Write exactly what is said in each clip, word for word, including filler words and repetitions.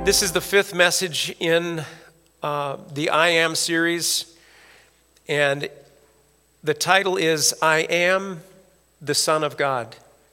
This is the fifth message in uh, the I Am series, and the title is I Am the Son of God.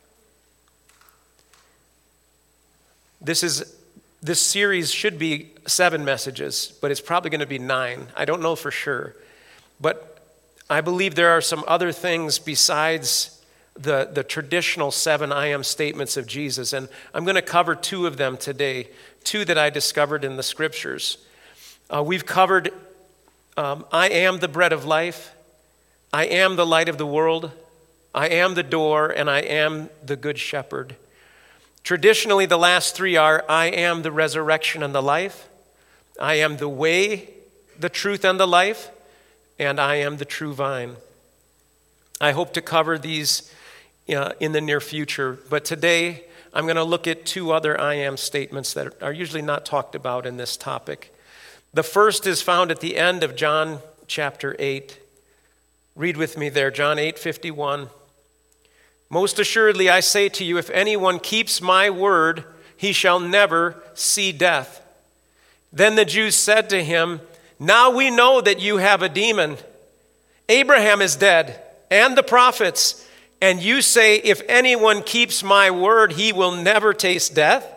This is this series should be seven messages, but it's probably going to be nine. I don't know for sure, but I believe there are some other things besides the, the traditional seven I Am statements of Jesus, and I'm going to cover two of them today, two that I discovered in the scriptures. Uh, we've covered um, I am the bread of life, I am the light of the world, I am the door, and I am the good shepherd. Traditionally, the last three are I am the resurrection and the life, I am the way, the truth, and the life, and I am the true vine. I hope to cover these uh, in the near future, but today I'm going to look at two other I am statements that are usually not talked about in this topic. The first is found at the end of John chapter eight. Read with me there, John eight fifty-one. Most assuredly I say to you, if anyone keeps my word, he shall never see death. Then the Jews said to him, now we know that you have a demon. Abraham is dead, and the prophets, and you say, if anyone keeps my word, he will never taste death?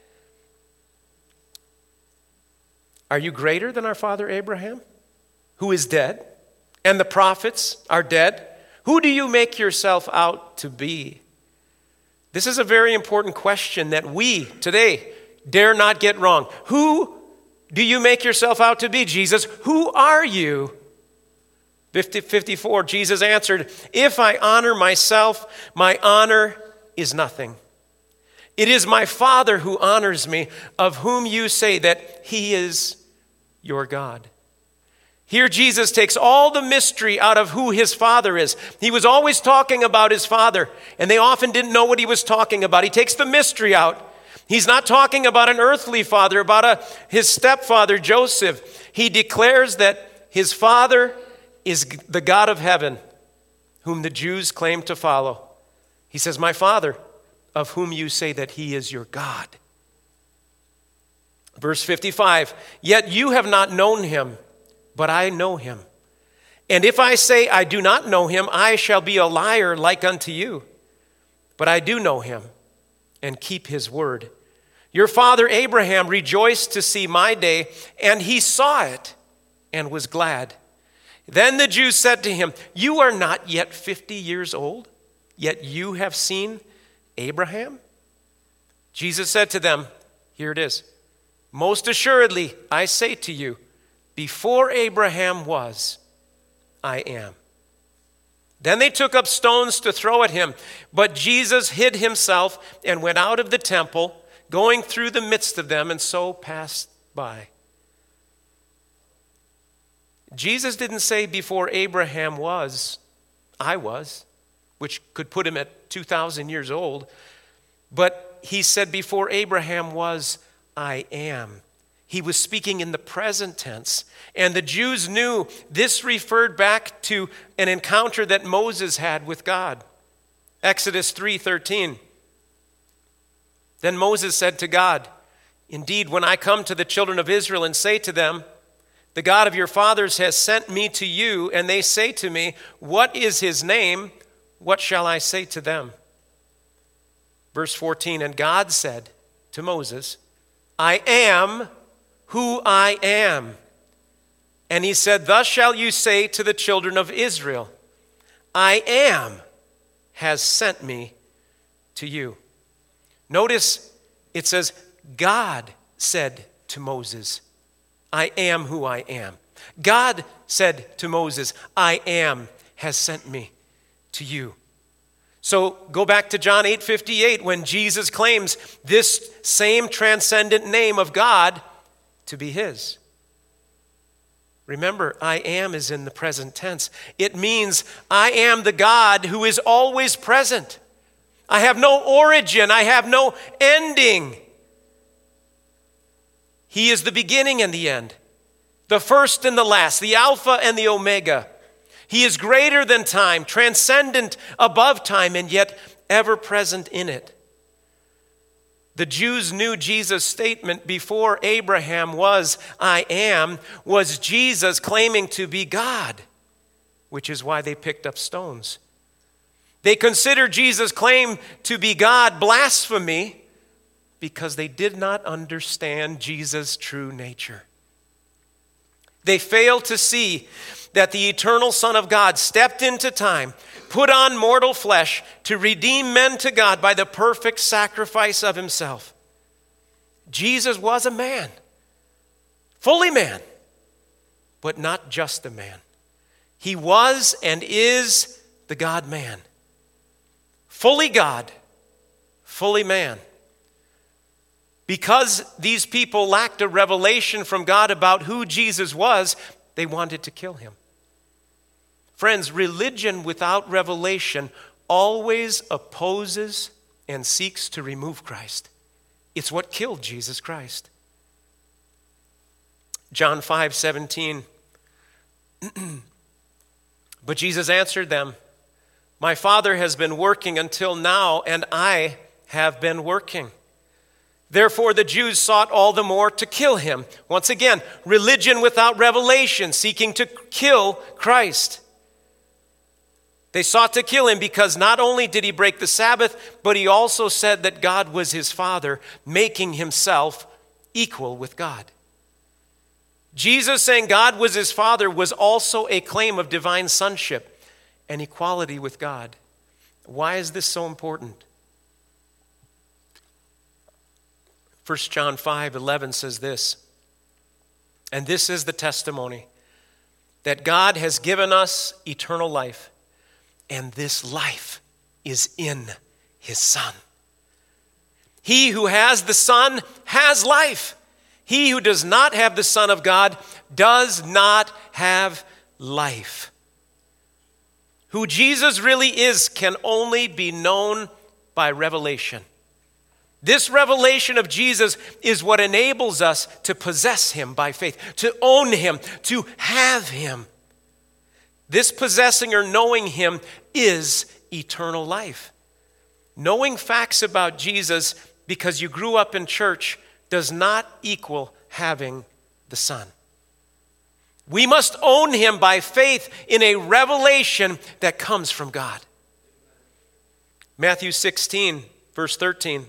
Are you greater than our father Abraham, who is dead, and the prophets are dead? Who do you make yourself out to be? This is a very important question that we today dare not get wrong. Who do you make yourself out to be, Jesus? Who are you? fifty, fifty-four, Jesus answered, if I honor myself, my honor is nothing. It is my Father who honors me, of whom you say that he is your God. Here Jesus takes all the mystery out of who his Father is. He was always talking about his Father, and they often didn't know what he was talking about. He takes the mystery out. He's not talking about an earthly father, about a, his stepfather, Joseph. He declares that his Father is the God of heaven, whom the Jews claim to follow. He says, my Father, of whom you say that he is your God. Verse fifty-five, yet you have not known him, but I know him. And if I say I do not know him, I shall be a liar like unto you. But I do know him and keep his word. Your father Abraham rejoiced to see my day, and he saw it and was glad. Then the Jews said to him, you are not yet fifty years old, yet you have seen Abraham? Jesus said to them, here it is, most assuredly I say to you, before Abraham was, I am. Then they took up stones to throw at him, but Jesus hid himself and went out of the temple, going through the midst of them, and so passed by. Jesus didn't say before Abraham was, I was, which could put him at two thousand years old, but he said before Abraham was, I am. He was speaking in the present tense, and the Jews knew this referred back to an encounter that Moses had with God. Exodus three thirteen. Then Moses said to God, indeed, when I come to the children of Israel and say to them, the God of your fathers has sent me to you, and they say to me, what is his name? What shall I say to them? Verse fourteen, and God said to Moses, I am who I am. And he said, thus shall you say to the children of Israel, I am has sent me to you. Notice it says, God said to Moses, I am who I am. God said to Moses, I am has sent me to you. So go back to John eight fifty-eight when Jesus claims this same transcendent name of God to be his. Remember, I am is in the present tense. It means I am the God who is always present. I have no origin. I have no ending. He is the beginning and the end, the first and the last, the Alpha and the Omega. He is greater than time, transcendent above time, and yet ever present in it. The Jews knew Jesus' statement before Abraham was, I am, was Jesus claiming to be God, which is why they picked up stones. They considered Jesus' claim to be God blasphemy because they did not understand Jesus' true nature. They failed to see that the eternal Son of God stepped into time, put on mortal flesh to redeem men to God by the perfect sacrifice of himself. Jesus was a man, fully man, but not just a man. He was and is the God-man. Fully God, fully man. Because these people lacked a revelation from God about who Jesus was, they wanted to kill him. Friends, religion without revelation always opposes and seeks to remove Christ. It's what killed Jesus Christ. John five seventeen. But Jesus answered them, my Father has been working until now, and I have been working. Therefore the Jews sought all the more to kill him. Once again, religion without revelation, seeking to kill Christ. They sought to kill him because not only did he break the Sabbath, but he also said that God was his Father, making himself equal with God. Jesus saying God was his Father was also a claim of divine sonship and equality with God. Why is this so important? First John five eleven says this, and this is the testimony, that God has given us eternal life, and this life is in his Son. He who has the Son has life. He who does not have the Son of God does not have life. Who Jesus really is can only be known by revelation. This revelation of Jesus is what enables us to possess him by faith, to own him, to have him. This possessing or knowing him is eternal life. Knowing facts about Jesus because you grew up in church does not equal having the Son. We must own him by faith in a revelation that comes from God. Matthew sixteen, verse thirteen.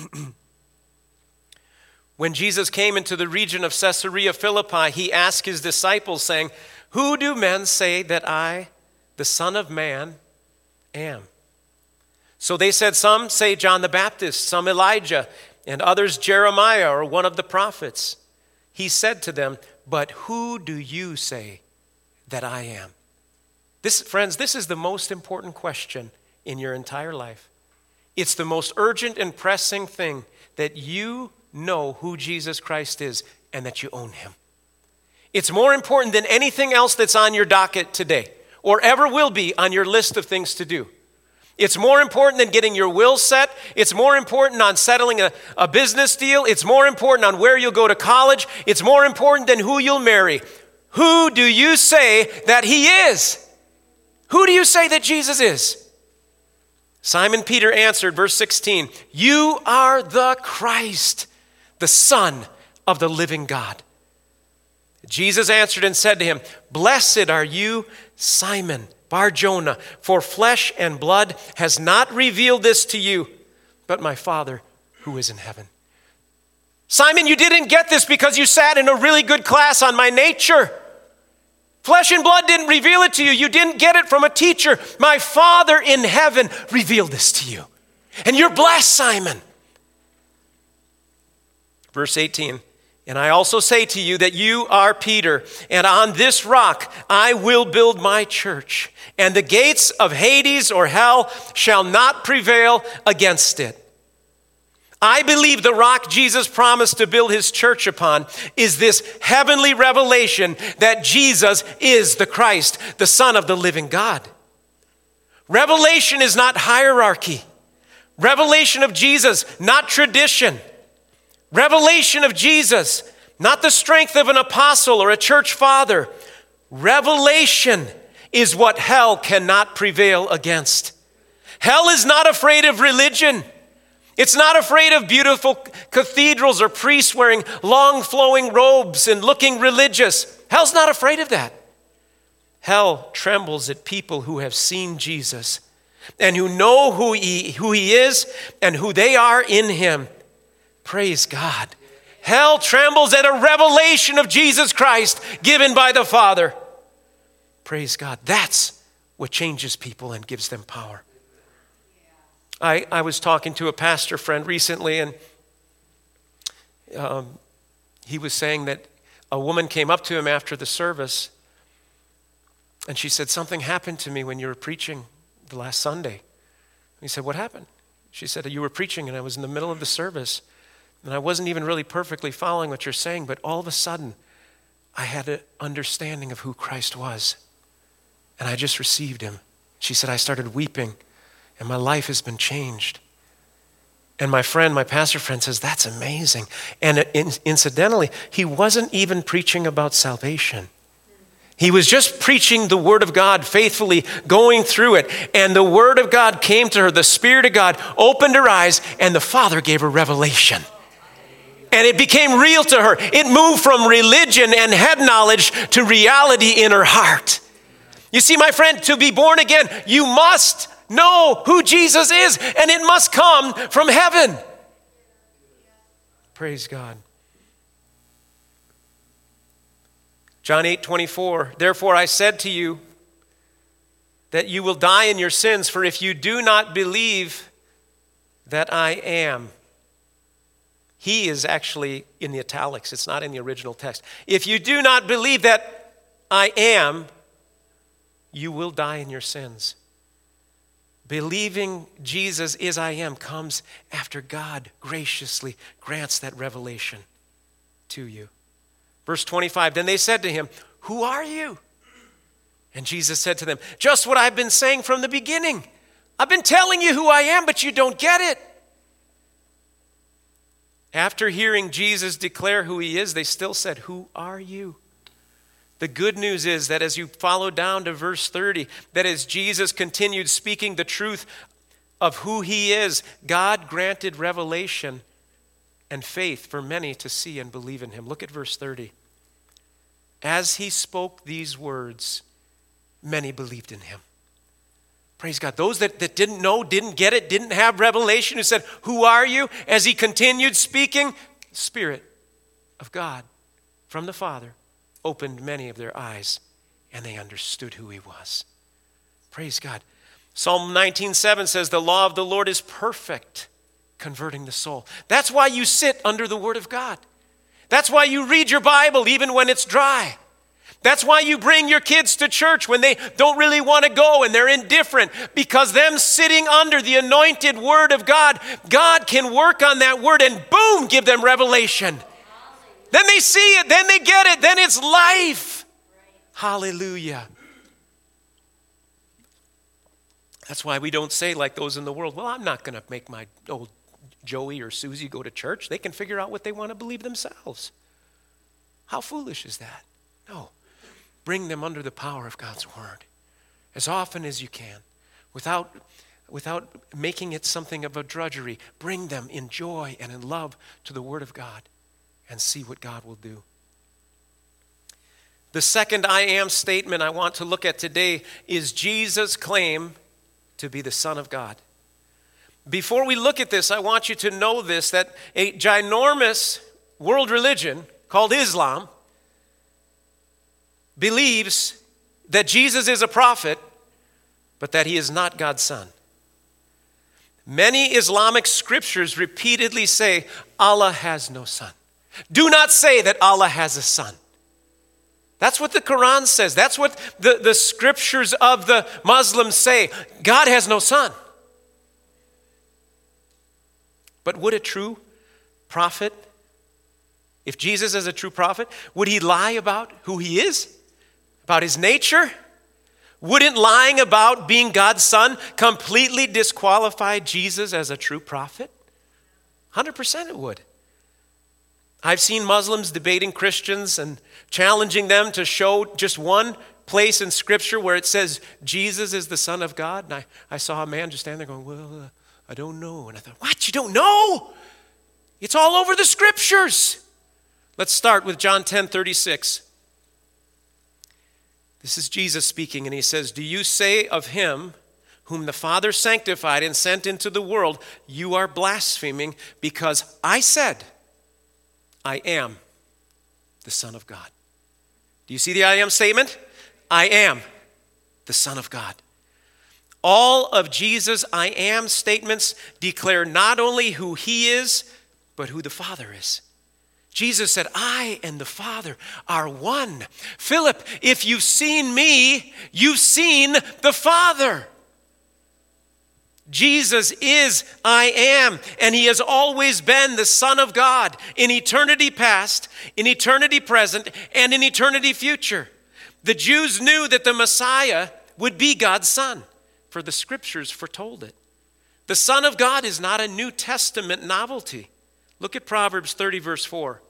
When Jesus came into the region of Caesarea Philippi, he asked his disciples, saying, who do men say that I, the Son of Man, am? So they said, some say John the Baptist, some Elijah, and others Jeremiah or one of the prophets. He said to them, but who do you say that I am? This, friends, this is the most important question in your entire life. It's the most urgent and pressing thing, that you know who Jesus Christ is and that you own him. It's more important than anything else that's on your docket today or ever will be on your list of things to do. It's more important than getting your will set. It's more important on settling a, a business deal. It's more important on where you'll go to college. It's more important than who you'll marry. Who do you say that he is? Who do you say that Jesus is? Simon Peter answered, verse sixteen, you are the Christ, the Son of the living God. Jesus answered and said to him, blessed are you, Simon Bar-Jonah, for flesh and blood has not revealed this to you, but my Father who is in heaven. Simon, you didn't get this because you sat in a really good class on my nature. Flesh and blood didn't reveal it to you. You didn't get it from a teacher. My Father in heaven revealed this to you. And you're blessed, Simon. Verse eighteen, and I also say to you that you are Peter, and on this rock I will build my church, and the gates of Hades or hell shall not prevail against it. I believe the rock Jesus promised to build his church upon is this heavenly revelation that Jesus is the Christ, the Son of the living God. Revelation is not hierarchy. Revelation of Jesus, not tradition. Revelation of Jesus, not the strength of an apostle or a church father. Revelation is what hell cannot prevail against. Hell is not afraid of religion. It's not afraid of beautiful cathedrals or priests wearing long flowing robes and looking religious. Hell's not afraid of that. Hell trembles at people who have seen Jesus and who know who he, who he is and who they are in him. Praise God. Hell trembles at a revelation of Jesus Christ given by the Father. Praise God. That's what changes people and gives them power. I, I was talking to a pastor friend recently, and um, he was saying that a woman came up to him after the service, and she said, something happened to me when you were preaching the last Sunday. He said, what happened? She said, you were preaching, and I was in the middle of the service, and I wasn't even really perfectly following what you're saying, but all of a sudden, I had an understanding of who Christ was, and I just received him. She said, I started weeping, and my life has been changed. And my friend, my pastor friend says, that's amazing. And incidentally, he wasn't even preaching about salvation. He was just preaching the word of God faithfully, going through it. And the word of God came to her. The Spirit of God opened her eyes, and the Father gave her revelation. And it became real to her. It moved from religion and head knowledge to reality in her heart. You see, my friend, to be born again, you must know who Jesus is, and it must come from heaven. Praise God. John eight twenty-four, therefore I said to you that you will die in your sins, for if you do not believe that I am. He is actually in the italics. It's not in the original text. If you do not believe that I am, you will die in your sins. Believing Jesus is I am comes after God graciously grants that revelation to you. Verse twenty-five, then they said to him, who are you? And Jesus said to them, just what I've been saying from the beginning. I've been telling you who I am, but you don't get it. After hearing Jesus declare who he is, they still said, who are you? The good news is that as you follow down to verse thirty, that as Jesus continued speaking the truth of who he is, God granted revelation and faith for many to see and believe in him. Look at verse thirty. As he spoke these words, many believed in him. Praise God. Those that, that didn't know, didn't get it, didn't have revelation, who said, who are you? As he continued speaking, the Spirit of God from the Father opened many of their eyes, and they understood who he was. Praise God. Psalm nineteen seven says, the law of the Lord is perfect, converting the soul. That's why you sit under the Word of God. That's why you read your Bible even when it's dry. That's why you bring your kids to church when they don't really want to go and they're indifferent, because them sitting under the anointed Word of God, God can work on that Word and boom, give them revelation. Then they see it, then they get it, then it's life. Hallelujah. That's why we don't say like those in the world, well, I'm not going to make my old Joey or Susie go to church. They can figure out what they want to believe themselves. How foolish is that? No. Bring them under the power of God's word as often as you can, without, without making it something of a drudgery. Bring them in joy and in love to the word of God and see what God will do. The second I am statement I want to look at today is Jesus' claim to be the Son of God. Before we look at this, I want you to know this, that a ginormous world religion called Islam believes that Jesus is a prophet, but that he is not God's son. Many Islamic scriptures repeatedly say Allah has no son. Do not say that Allah has a son. That's what the Quran says. That's what the, the scriptures of the Muslims say. God has no son. But would a true prophet, if Jesus is a true prophet, would he lie about who he is? About his nature? Wouldn't lying about being God's son completely disqualify Jesus as a true prophet? one hundred percent it would. I've seen Muslims debating Christians and challenging them to show just one place in Scripture where it says Jesus is the Son of God. And I, I saw a man just stand there going, well, uh, I don't know. And I thought, what? You don't know? It's all over the scriptures. Let's start with John ten thirty-six. This is Jesus speaking, and he says, do you say of him whom the Father sanctified and sent into the world, you are blaspheming, because I said, I am the Son of God. Do you see the I am statement? I am the Son of God. All of Jesus' I am statements declare not only who he is, but who the Father is. Jesus said, I and the Father are one. Philip, if you've seen me, you've seen the Father. Jesus is I am, and he has always been the Son of God in eternity past, in eternity present, and in eternity future. The Jews knew that the Messiah would be God's Son, for the scriptures foretold it. The Son of God is not a New Testament novelty. Look at Proverbs thirty, verse four.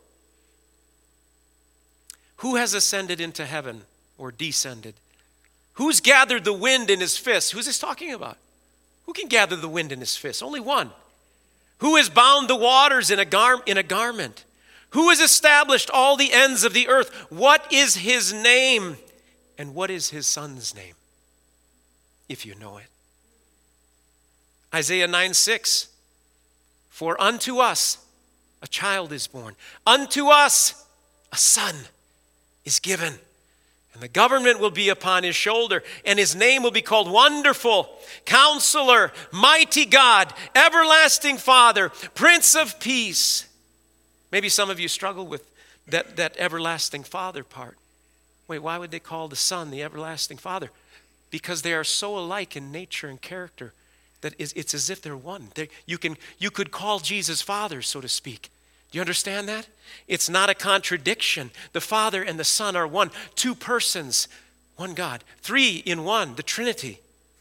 Who has ascended into heaven or descended? Who's gathered the wind in his fist? Who's this talking about? Who can gather the wind in his fist? Only one. Who has bound the waters in a, gar- in a garment? Who has established all the ends of the earth? What is his name? And what is his son's name? If you know it. Isaiah nine six. For unto us a child is born. Unto us a son is given. And the government will be upon his shoulder, and his name will be called Wonderful, Counselor, Mighty God, Everlasting Father, Prince of Peace. Maybe some of you struggle with that, that Everlasting Father part. Wait, why would they call the Son the Everlasting Father? Because they are so alike in nature and character that it's as if they're one. They're, you can, you could call Jesus Father, so to speak. Do you understand that? It's not a contradiction. The Father and the Son are one. Two persons, one God. Three in one, the Trinity.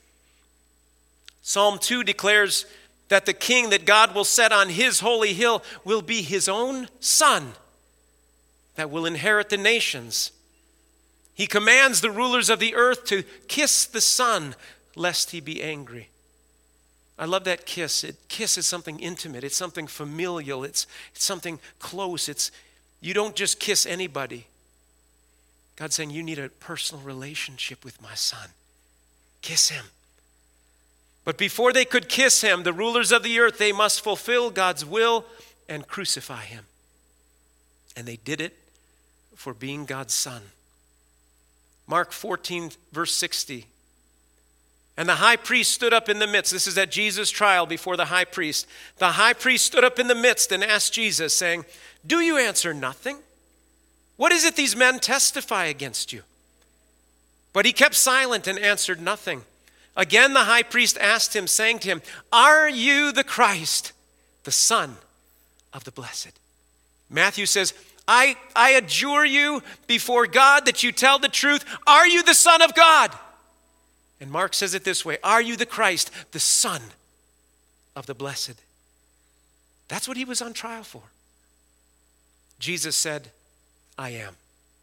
Psalm two declares that the king that God will set on his holy hill will be his own Son that will inherit the nations. He commands the rulers of the earth to kiss the Son, lest he be angry. I love that kiss. It, kiss is something intimate. It's something familial. It's, it's something close. It's, you don't just kiss anybody. God's saying you need a personal relationship with my Son. Kiss him. But before they could kiss him, the rulers of the earth, they must fulfill God's will and crucify him. And they did it for being God's Son. Mark fourteen, verse sixty. And the high priest stood up in the midst. This is at Jesus' trial before the high priest. The high priest stood up in the midst and asked Jesus, saying, do you answer nothing? What is it these men testify against you? But he kept silent and answered nothing. Again the high priest asked him, saying to him, are you the Christ, the Son of the Blessed? Matthew says, I, I adjure you before God that you tell the truth. Are you the Son of God? And Mark says it this way, are you the Christ, the Son of the Blessed? That's what he was on trial for. Jesus said, I am.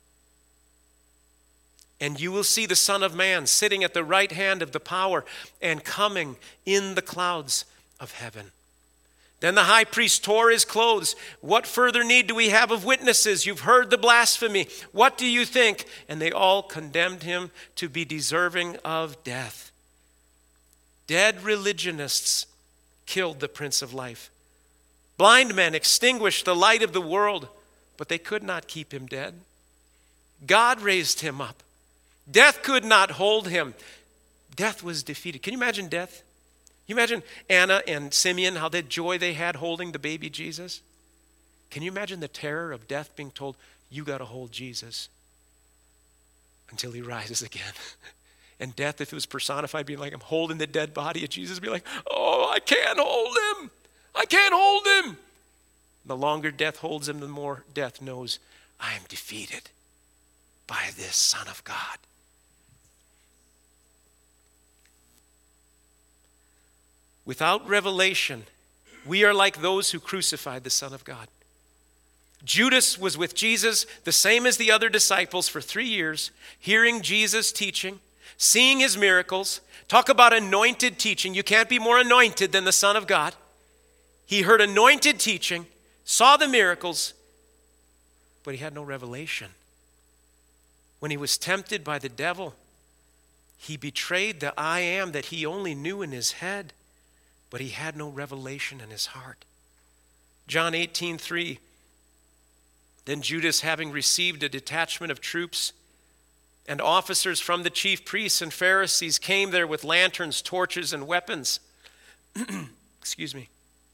And you will see the Son of Man sitting at the right hand of the power and coming in the clouds of heaven. Then the high priest tore his clothes. What further need do we have of witnesses? You've heard the blasphemy. What do you think? And they all condemned him to be deserving of death. Dead religionists killed the Prince of Life. Blind men extinguished the light of the world, but they could not keep him dead. God raised him up. Death could not hold him. Death was defeated. Can you imagine death? You imagine Anna and Simeon, how that joy they had holding the baby Jesus? Can you imagine the terror of death being told, you got to hold Jesus until he rises again? And death, if it was personified, being like, I'm holding the dead body of Jesus, be like, oh, I can't hold him. I can't hold him. The longer death holds him, the more death knows, I am defeated by this Son of God. Without revelation, we are like those who crucified the Son of God. Judas was with Jesus, the same as the other disciples, for three years, hearing Jesus teaching, seeing his miracles. Talk about anointed teaching. You can't be more anointed than the Son of God. He heard anointed teaching, saw the miracles, but he had no revelation. When he was tempted by the devil, he betrayed the I am that he only knew in his head, but he had no revelation in his heart. John eighteen three. Then Judas, having received a detachment of troops and officers from the chief priests and Pharisees, came there with lanterns, torches, and weapons. Excuse me.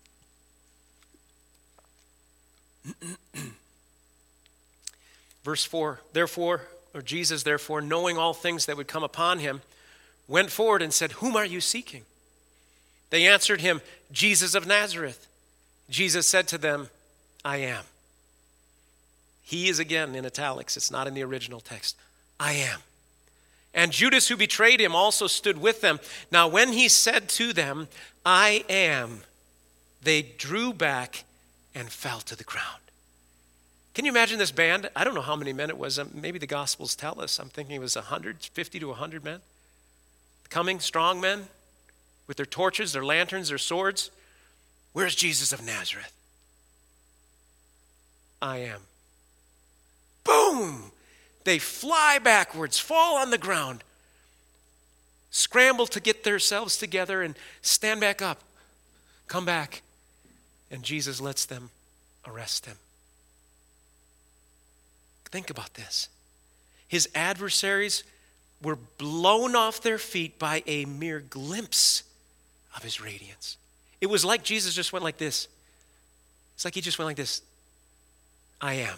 Verse four, therefore, or Jesus, therefore, knowing all things that would come upon him, went forward and said, whom are you seeking? They answered him, Jesus of Nazareth. Jesus said to them, I am. He is again in italics. It's not in the original text. I am. And Judas, who betrayed him, also stood with them. Now when he said to them, I am, they drew back and fell to the ground. Can you imagine this band? I don't know how many men it was. Maybe the Gospels tell us. I'm thinking it was one hundred fifty to one hundred men. Coming, strong men, with their torches, their lanterns, their swords. Where's Jesus of Nazareth? I am. Boom! They fly backwards, fall on the ground, scramble to get themselves together and stand back up, come back, and Jesus lets them arrest him. Think about this. His adversaries were blown off their feet by a mere glimpse of his radiance. It was like Jesus just went like this. It's like he just went like this. I am.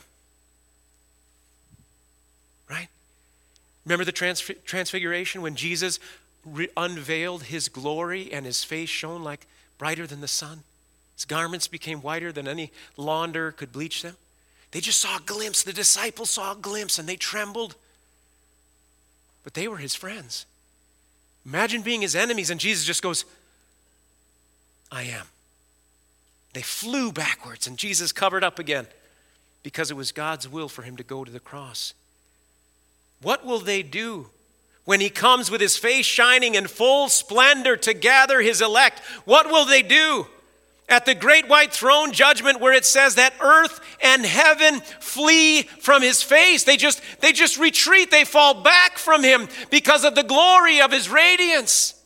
Right? Remember the trans- transfiguration when Jesus re- unveiled his glory and his face shone like brighter than the sun? His garments became whiter than any launder could bleach them. They just saw a glimpse. The disciples saw a glimpse and they trembled. But they were his friends. Imagine being his enemies and Jesus just goes, I am. They flew backwards and Jesus covered up again because it was God's will for him to go to the cross. What will they do when he comes with his face shining in full splendor to gather his elect? What will they do at the great white throne judgment where it says that earth and heaven flee from his face? They just, they just retreat. They fall back from him because of the glory of his radiance.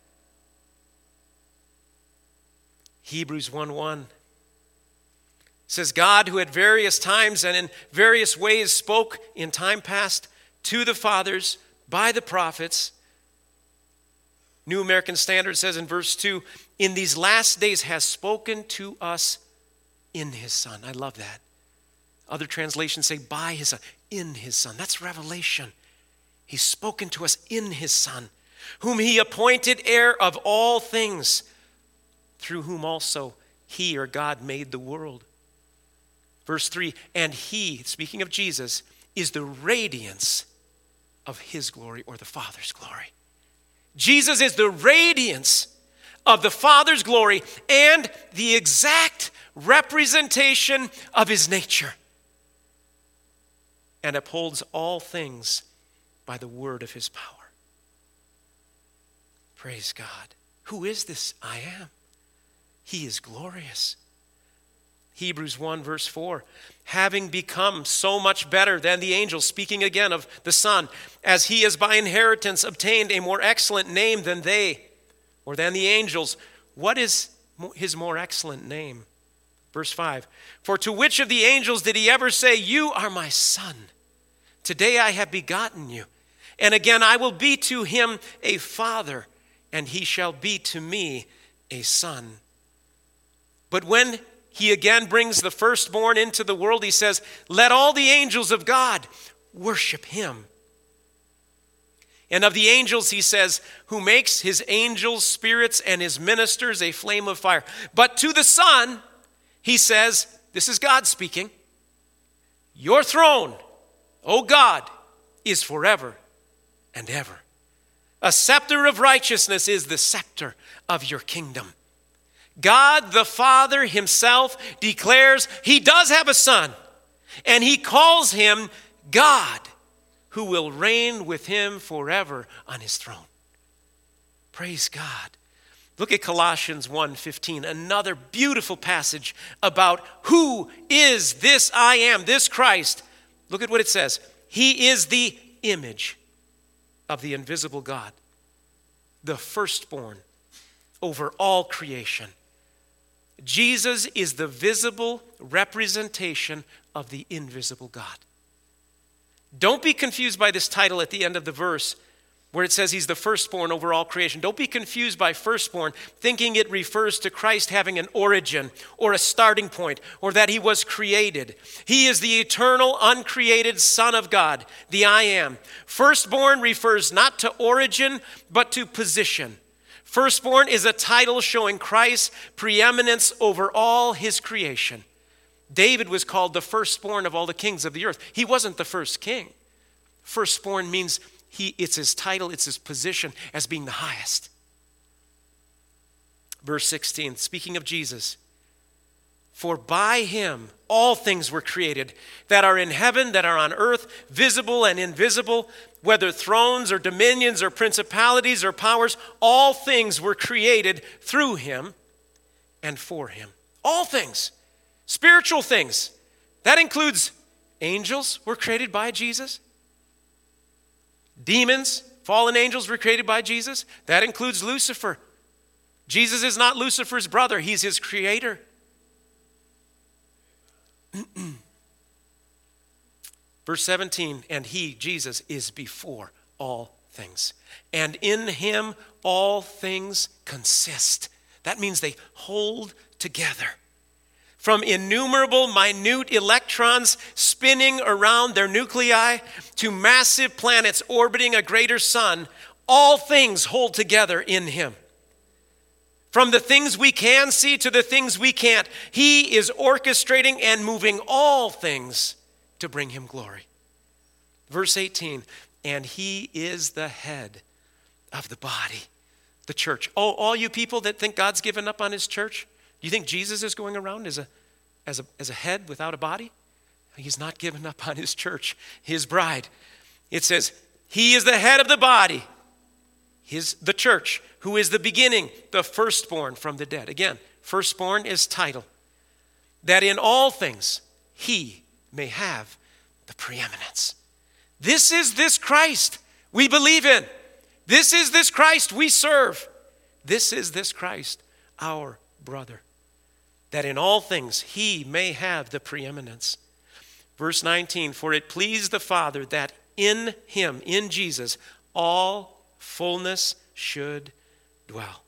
Hebrews one one says, God, who at various times and in various ways spoke in time past to the fathers by the prophets. New American Standard says in verse two, in these last days has spoken to us in his Son. I love that. Other translations say by his Son, in his Son. That's revelation. He's spoken to us in his Son, whom he appointed heir of all things, through whom also he, or God, made the world. Verse three, and he, speaking of Jesus, is the radiance of his glory, or the Father's glory. Jesus is the radiance of the Father's glory and the exact representation of his nature, and upholds all things by the word of his power. Praise God. Who is this I am? He is glorious. Hebrews one verse four, having become so much better than the angels, speaking again of the Son, as he has by inheritance obtained a more excellent name than they, or than the angels. What is his more excellent name? Verse five, for to which of the angels did he ever say, you are my Son, today I have begotten you? And again, I will be to him a father, and he shall be to me a son. But when he again brings the firstborn into the world, he says, let all the angels of God worship him. And of the angels, he says, who makes his angels spirits and his ministers a flame of fire. But to the Son, he says, this is God speaking, your throne, O God, is forever and ever. A scepter of righteousness is the scepter of your kingdom. God the Father himself declares he does have a Son, and he calls him God, who will reign with him forever on his throne. Praise God. Look at Colossians one fifteen, another beautiful passage about who is this I am, this Christ. Look at what it says. He is the image of the invisible God, the firstborn over all creation. Jesus is the visible representation of the invisible God. Don't be confused by this title at the end of the verse where it says he's the firstborn over all creation. Don't be confused by firstborn, thinking it refers to Christ having an origin or a starting point or that he was created. He is the eternal, uncreated Son of God, the I Am. Firstborn refers not to origin, but to position. Firstborn is a title showing Christ's preeminence over all his creation. David was called the firstborn of all the kings of the earth. He wasn't the first king. Firstborn means he, it's his title, it's his position as being the highest. Verse sixteen, speaking of Jesus, for by him all things were created that are in heaven, that are on earth, visible and invisible, whether thrones or dominions or principalities or powers, all things were created through him and for him. All things. Spiritual things. That includes angels were created by Jesus. Demons, fallen angels were created by Jesus. That includes Lucifer. Jesus is not Lucifer's brother. He's his creator. Verse seventeen, and he, Jesus, is before all things. And in him all things consist. That means they hold together. From innumerable minute electrons spinning around their nuclei to massive planets orbiting a greater sun, all things hold together in him. From the things we can see to the things we can't, he is orchestrating and moving all things to bring him glory. Verse eighteen, and he is the head of the body, the church. Oh, all you people that think God's given up on his church, do you think Jesus is going around as a, as a, as a head without a body? He's not given up on his church, his bride. It says, he is the head of the body, his, the church, who is the beginning, the firstborn from the dead. Again, firstborn is title. That in all things he may have the preeminence. This is this Christ we believe in. This is this Christ we serve. This is this Christ, our brother. That in all things he may have the preeminence. Verse nineteen, for it pleased the Father that in him, in Jesus, all fullness should dwell.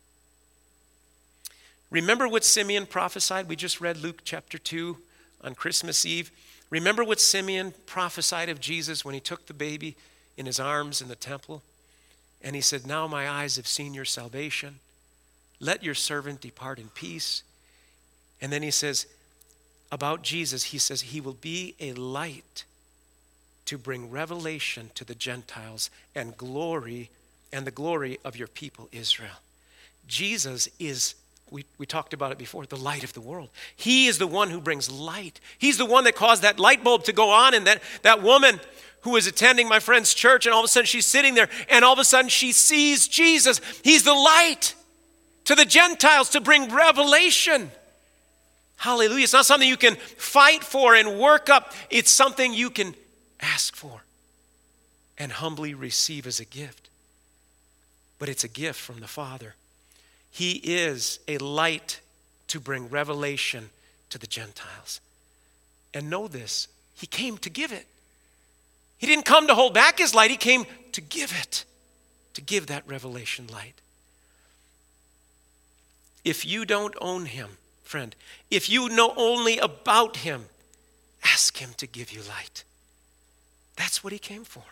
Remember what Simeon prophesied? We just read Luke chapter two on Christmas Eve. Remember what Simeon prophesied of Jesus when he took the baby in his arms in the temple? And he said, now my eyes have seen your salvation. Let your servant depart in peace. And then he says, about Jesus, he says, he will be a light to bring revelation to the Gentiles and glory and the glory of your people Israel. Jesus is, we, we talked about it before, the light of the world. He is the one who brings light. He's the one that caused that light bulb to go on, and that, that woman who was attending my friend's church, and all of a sudden she's sitting there, and all of a sudden she sees Jesus. He's the light to the Gentiles to bring revelation. Hallelujah. It's not something you can fight for and work up. It's something you can ask for and humbly receive as a gift. But it's a gift from the Father. He is a light to bring revelation to the Gentiles. And know this, he came to give it. He didn't come to hold back his light. He came to give it, to give that revelation light. If you don't own him, friend, if you know only about him, ask him to give you light. That's what he came for.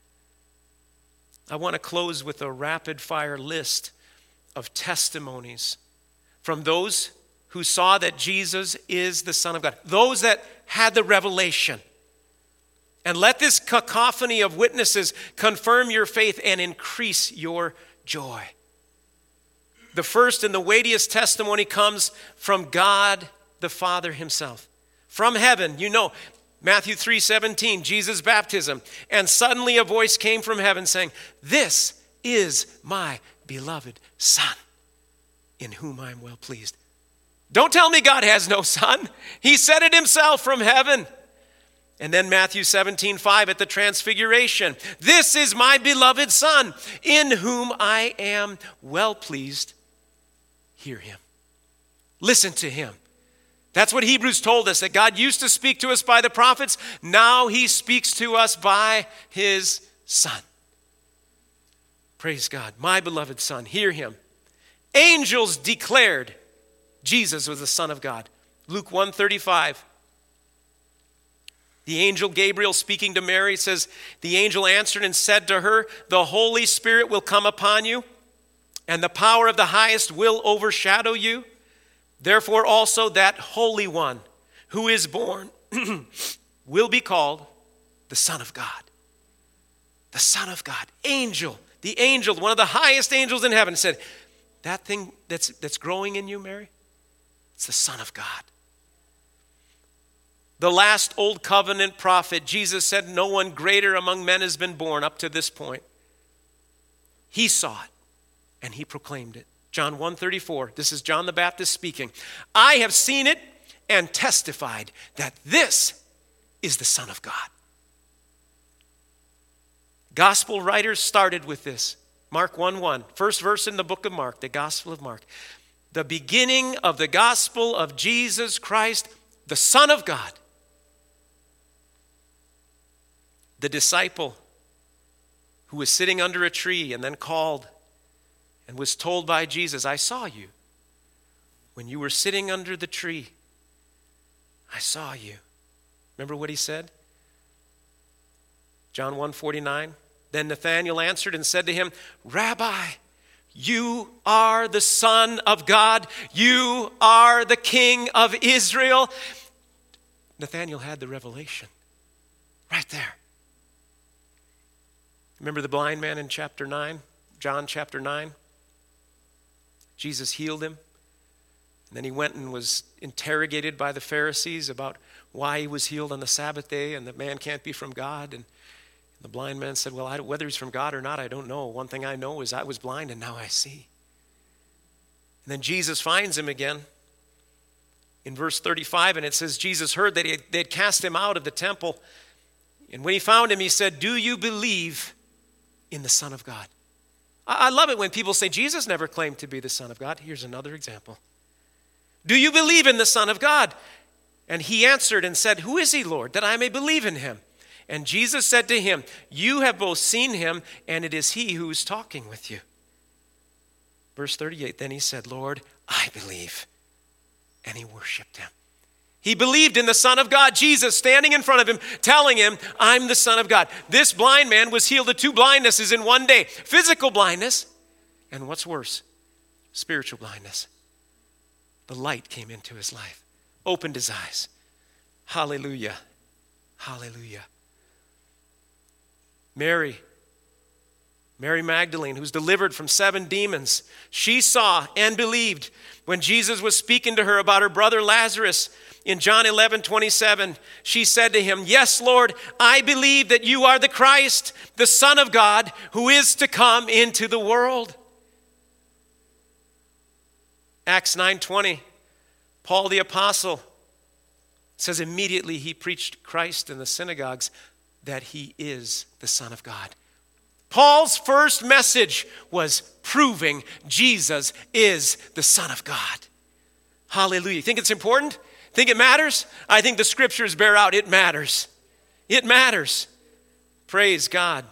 I want to close with a rapid fire list of testimonies from those who saw that Jesus is the Son of God, those that had the revelation. And let this cacophony of witnesses confirm your faith and increase your joy. The first and the weightiest testimony comes from God the Father himself. From heaven, you know, Matthew three seventeen, Jesus' baptism. And suddenly a voice came from heaven saying, "This is my beloved Son, in whom I am well pleased." Don't tell me God has no son. He said it himself from heaven. And then Matthew seventeen five at the transfiguration. "This is my beloved Son, in whom I am well pleased. Hear him." Listen to him. That's what Hebrews told us, that God used to speak to us by the prophets. Now he speaks to us by his Son. Praise God. My beloved Son, hear him. Angels declared Jesus was the Son of God. Luke one thirty-five. The angel Gabriel speaking to Mary says, "The angel answered and said to her, 'The Holy Spirit will come upon you, and the power of the highest will overshadow you. Therefore also that Holy One who is born will be called the Son of God.'" The Son of God. Angel. The angel, one of the highest angels in heaven, said, "That thing that's, that's growing in you, Mary, it's the Son of God." The last old covenant prophet, Jesus said, "No one greater among men has been born up to this point." He saw it and he proclaimed it. John one thirty-four, this is John the Baptist speaking. "I have seen it and testified that this is the Son of God." Gospel writers started with this. Mark one one, first verse in the book of Mark, the Gospel of Mark. The beginning of the gospel of Jesus Christ, the Son of God. The disciple who was sitting under a tree and then called and was told by Jesus, "I saw you when you were sitting under the tree. I saw you." Remember what he said? John one forty-nine. Then Nathanael answered and said to him, "Rabbi, you are the Son of God. You are the King of Israel." Nathanael had the revelation right there. Remember the blind man in chapter nine, John chapter nine? Jesus healed him. And then he went and was interrogated by the Pharisees about why he was healed on the Sabbath day and the man can't be from God. And the blind man said, "Well, I don't, whether he's from God or not, I don't know. One thing I know is I was blind and now I see." And then Jesus finds him again in verse thirty-five, and it says Jesus heard that he had, they had cast him out of the temple. And when he found him, he said, "Do you believe in the Son of God?" I, I love it when people say Jesus never claimed to be the Son of God. Here's another example. "Do you believe in the Son of God?" And he answered and said, "Who is he, Lord, that I may believe in him?" And Jesus said to him, "You have both seen him, and it is he who is talking with you." Verse thirty-eight, then he said, "Lord, I believe." And he worshiped him. He believed in the Son of God, Jesus standing in front of him, telling him, "I'm the Son of God." This blind man was healed of two blindnesses in one day. Physical blindness, and what's worse, spiritual blindness. The light came into his life, opened his eyes. Hallelujah. Hallelujah. Mary, Mary Magdalene, who's delivered from seven demons, she saw and believed when Jesus was speaking to her about her brother Lazarus. In John eleven twenty-seven, she said to him, "Yes, Lord, I believe that you are the Christ, the Son of God, who is to come into the world." Acts nine twenty, Paul the apostle says immediately he preached Christ in the synagogues, that he is the Son of God. Paul's first message was proving Jesus is the Son of God. Hallelujah. You think it's important? Think it matters? I think the scriptures bear out it matters. It matters. Praise God.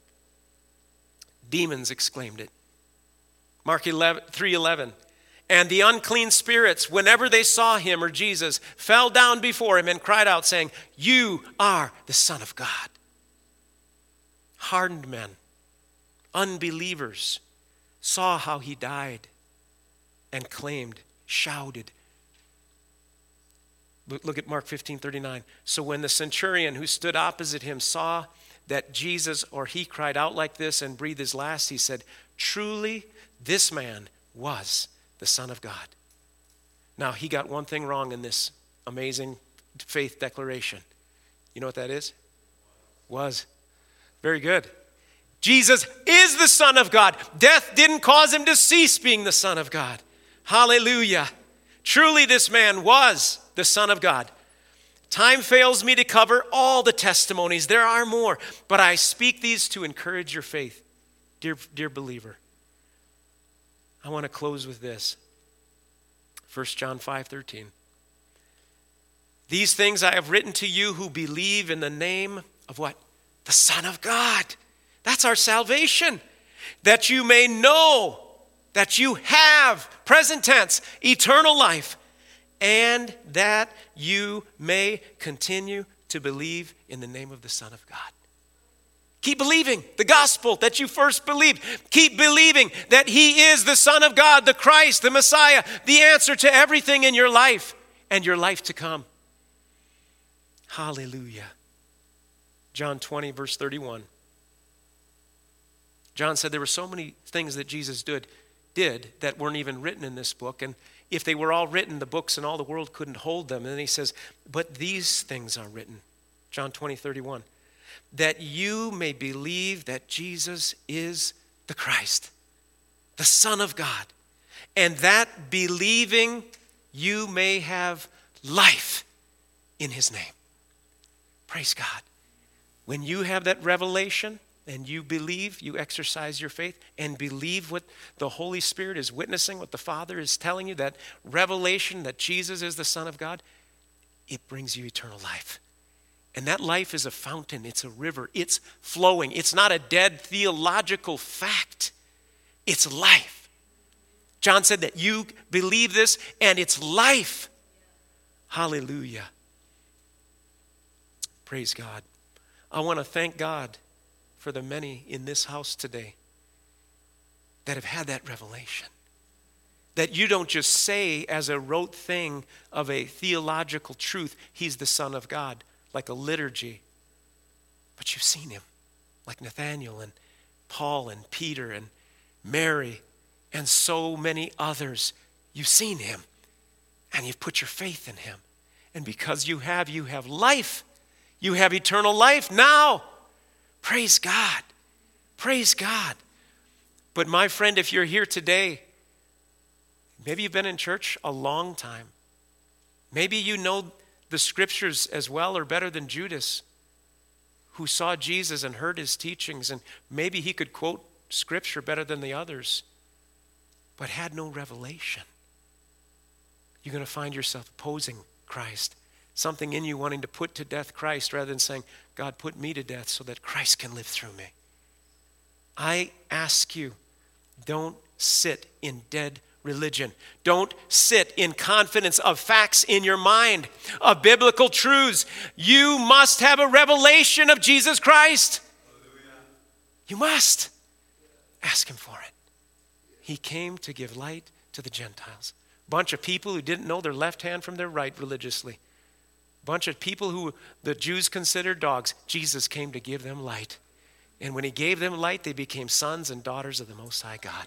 Demons exclaimed it. Mark three eleven. And the unclean spirits, whenever they saw him or Jesus, fell down before him and cried out, saying, "You are the Son of God." Hardened men, unbelievers, saw how he died and claimed, shouted. Look at Mark fifteen thirty-nine. So when the centurion who stood opposite him saw that Jesus, or he cried out like this and breathed his last, he said, "Truly, this man was the Son of God." Now, he got one thing wrong in this amazing faith declaration. You know what that is? Was. Very good. Jesus is the Son of God. Death didn't cause him to cease being the Son of God. Hallelujah. Truly this man was the Son of God. Time fails me to cover all the testimonies. There are more, but I speak these to encourage your faith. Dear, dear believer, I want to close with this. First John five thirteen. These things I have written to you who believe in the name of what? The Son of God. That's our salvation. That you may know that you have, present tense, eternal life, and that you may continue to believe in the name of the Son of God. Keep believing the gospel that you first believed. Keep believing that he is the Son of God, the Christ, the Messiah, the answer to everything in your life and your life to come. Hallelujah. John twenty, verse thirty-one. John said there were so many things that Jesus did, did that weren't even written in this book. And if they were all written, the books in all the world couldn't hold them. And then he says, but these things are written. John twenty, thirty-one. That you may believe that Jesus is the Christ, the Son of God. And that believing you may have life in his name. Praise God. When you have that revelation and you believe, you exercise your faith and believe what the Holy Spirit is witnessing, what the Father is telling you, that revelation that Jesus is the Son of God, it brings you eternal life. And that life is a fountain, it's a river, it's flowing. It's not a dead theological fact. It's life. John said that you believe this and it's life. Hallelujah. Praise God. I want to thank God for the many in this house today that have had that revelation. That you don't just say as a rote thing of a theological truth, he's the Son of God, like a liturgy. But you've seen him, like Nathaniel and Paul and Peter and Mary and so many others. You've seen him and you've put your faith in him. And because you have, you have life. You have eternal life now. Praise God. Praise God. But my friend, if you're here today, maybe you've been in church a long time. Maybe you know the scriptures as well or better than Judas, who saw Jesus and heard his teachings, and maybe he could quote scripture better than the others, but had no revelation. You're going to find yourself opposing Christ. Something in you wanting to put to death Christ rather than saying, God, put me to death so that Christ can live through me. I ask you, don't sit in dead religion. Don't sit in confidence of facts in your mind, of biblical truths. You must have a revelation of Jesus Christ. Hallelujah. You must. Ask him for it. He came to give light to the Gentiles. A bunch of people who didn't know their left hand from their right religiously. Bunch of people who the Jews considered dogs. Jesus came to give them light. And when he gave them light, they became sons and daughters of the Most High God.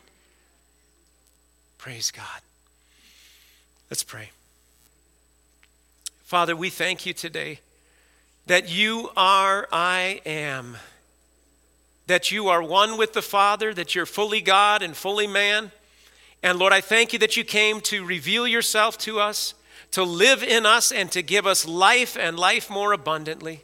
Praise God. Let's pray. Father, we thank you today that you are I am. That you are one with the Father, that you're fully God and fully man. And Lord, I thank you that you came to reveal yourself to us, to live in us and to give us life and life more abundantly.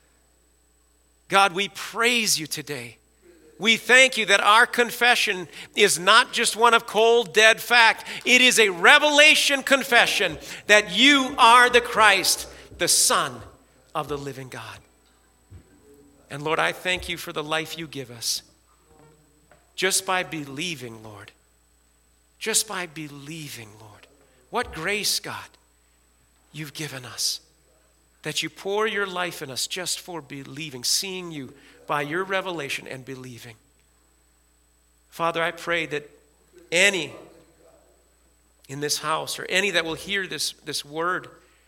God, we praise you today. We thank you that our confession is not just one of cold, dead fact. It is a revelation confession that you are the Christ, the Son of the living God. And Lord, I thank you for the life you give us. Just by believing, Lord. Just by believing, Lord. What grace, God, you've given us, that you pour your life in us just for believing, seeing you by your revelation and believing. Father, I pray that any in this house or any that will hear this, this word,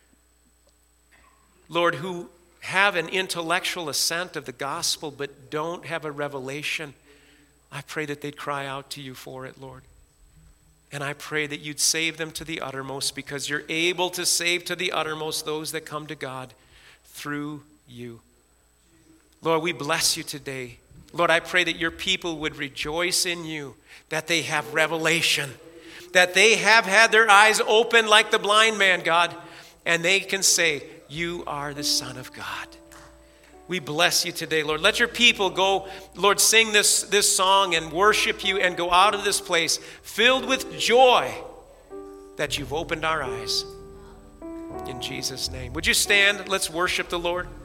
Lord, who have an intellectual assent of the gospel but don't have a revelation, I pray that they'd cry out to you for it, Lord. And I pray that you'd save them to the uttermost, because you're able to save to the uttermost those that come to God through you. Lord, we bless you today. Lord, I pray that your people would rejoice in you, that they have revelation, that they have had their eyes open like the blind man, God, and they can say, you are the Son of God. We bless you today, Lord. Let your people go, Lord, sing this, this song and worship you and go out of this place filled with joy that you've opened our eyes. In Jesus' name. Would you stand? Let's worship the Lord.